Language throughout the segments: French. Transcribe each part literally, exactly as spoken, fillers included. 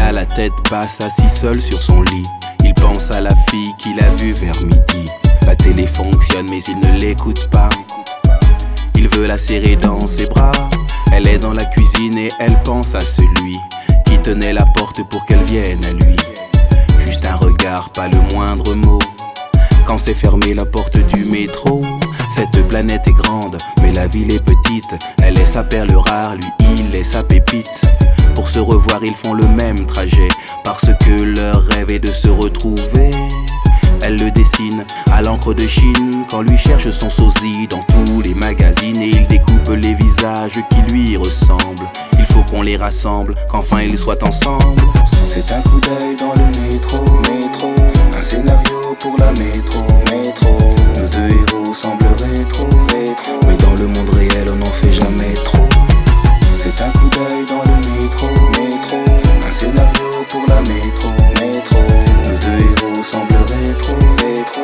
a la tête basse, assis seul sur son lit. Il pense à la fille qu'il a vue vers midi. La télé fonctionne mais il ne l'écoute pas. Il veut la serrer dans ses bras. Elle est dans la cuisine et elle pense à celui qui tenait la porte pour qu'elle vienne à lui. Juste un regard, pas le moindre mot. Quand s'est fermée la porte du métro. Cette planète est grande, mais la ville est petite. Elle est sa perle rare, lui il est sa pépite. Pour se revoir ils font le même trajet, parce que leur rêve est de se retrouver. Elle le dessine à l'encre de Chine, quand lui cherche son sosie dans tous les magazines. Et il découpe les visages qui lui ressemblent. Il faut qu'on les rassemble, qu'enfin ils soient ensemble. C'est un coup d'œil dans le métro, métro. Un scénario pour la métro, métro. Nos deux héros semblent rétro, rétro. Mais dans le monde réel on n'en fait jamais trop. C'est un coup d'œil dans le métro, métro. Un scénario pour la métro, métro. Nos deux héros semblent rétro, rétro.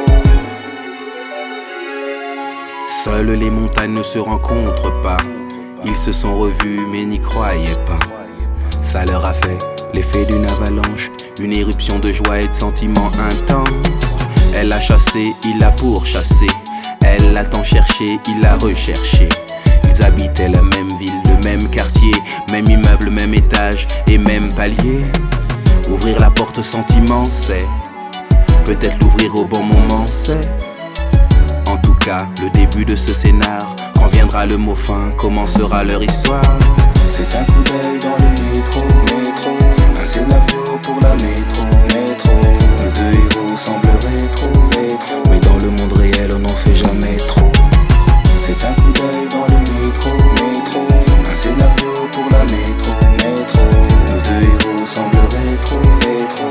Seules les montagnes ne se rencontrent pas. Ils se sont revus mais n'y croyaient pas. Ça leur a fait l'effet d'une avalanche, une éruption de joie et de sentiments intenses. Elle l'a chassé, il l'a pourchassé. Elle l'a tant cherché, il l'a recherché. Ils habitaient la même ville, le même quartier, même immeuble, même étage et même palier. Ouvrir la porte sentiment, c'est peut-être l'ouvrir au bon moment, c'est en tout cas le début de ce scénar. Quand viendra le mot fin, commencera leur histoire. C'est un coup d'œil dans le métro, métro. Un scénario pour la métro, métro. Nos deux héros semblent rétro, rétro. Mais dans le monde réel on n'en fait jamais trop. C'est un coup d'œil dans le métro, métro. Un scénario pour la métro, métro. Nos deux héros semblent rétro, rétro.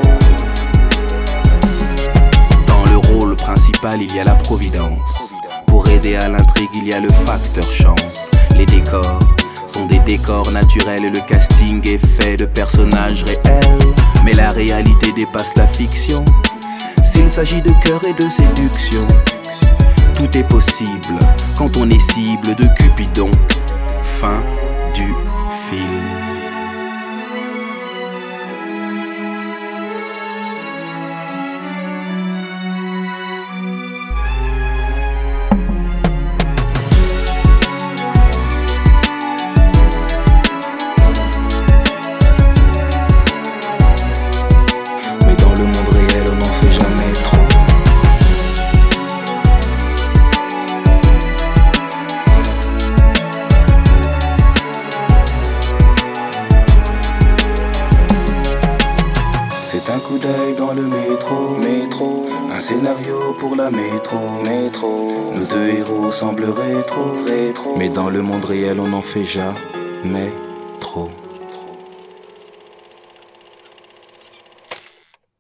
Dans le rôle principal il y a la providence. Pour aider à l'intrigue il y a le facteur chance. Les décors sont des décors naturels et le casting est fait de personnages réels. Mais la réalité dépasse la fiction. S'il s'agit de cœur et de séduction, tout est possible quand on est cible de Cupidon. Fin du film. C'est un coup d'œil dans le métro, métro. Un scénario pour la métro, métro. Nos deux héros semblent rétro, rétro. Mais dans le monde réel on n'en fait jamais trop.